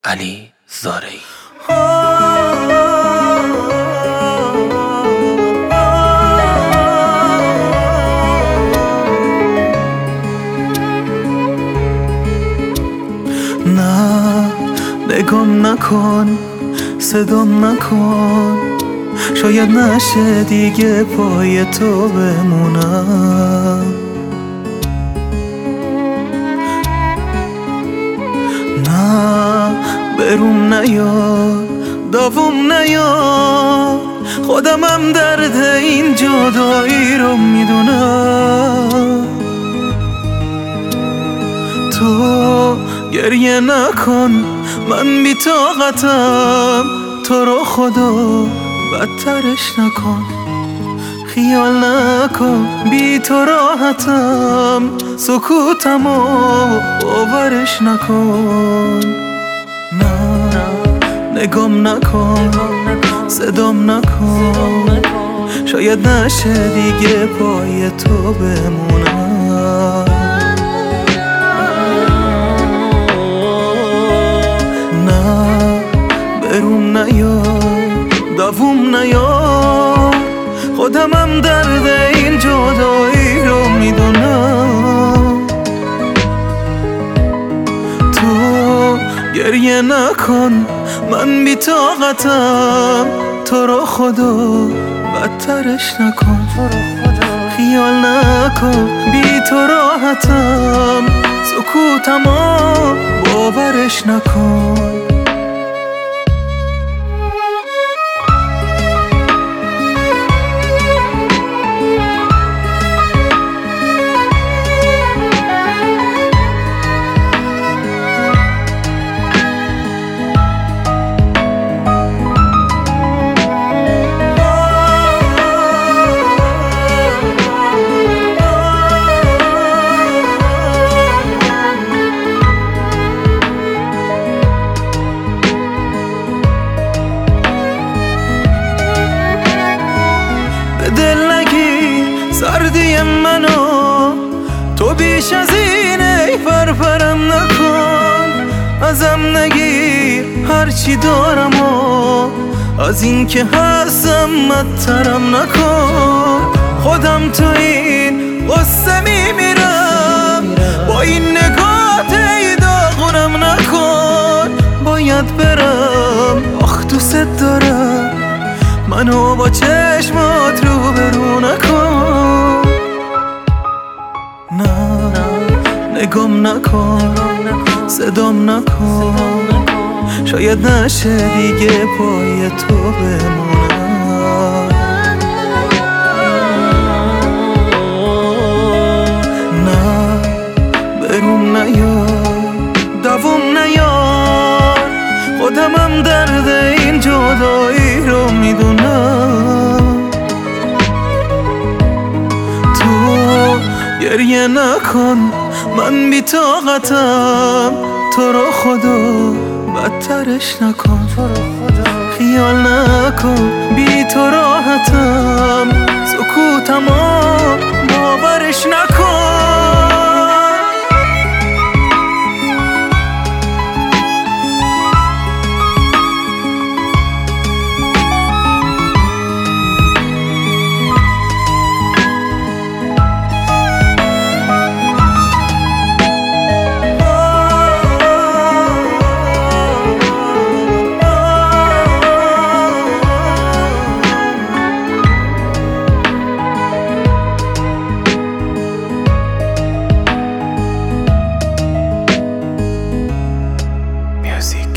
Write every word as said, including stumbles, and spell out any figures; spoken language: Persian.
علی زارعی. نه نگام نکن، صدام نکن، شاید نشه دیگه پای تو بمونم. نه بروم نیار، داوم نیار، خودمم درد این جدایی رو میدونم. تو گریه نکن، من بی طاقتم، تو رو خدا بدترش نکن. خیال نکن بی تو راحتم، سکوتم و باورش نکن. نه نگام نکن، صدام نکن، شاید نشه دیگه پای تو بمونم. نه بروم نیار، داوم نیار، خودمم درد این جدایی رو میدونم. تو گریه نکن، من بی طاقتم، تو رو خدا بدترش نکن. خیال نکن بی تو راحتم، سکوتم و باورش نکن. دل نگیر سردی منو، تو بیش از این ای فرفرم نکن. ازم نگیر هرچی دارم و از این که هستم بدترم نکن. خودم تو این غصه میمیرم، با این نگات ای داغونم نکن. باید برم، آخ دوست دارم، منو با چشمات رو برو نکن. نه نگام نکن، صدام نکن، شاید نشه دیگه پای تو بمونم. نه بروم نیار، داوم نیار، خودمم درد این جدایی رو میدونم. تو گریه نکن، من بی طاقتم، تو رو خدا بدترش نکن. خیال نکن بی تو راحتم، سکوتم و باورش نکن. Music.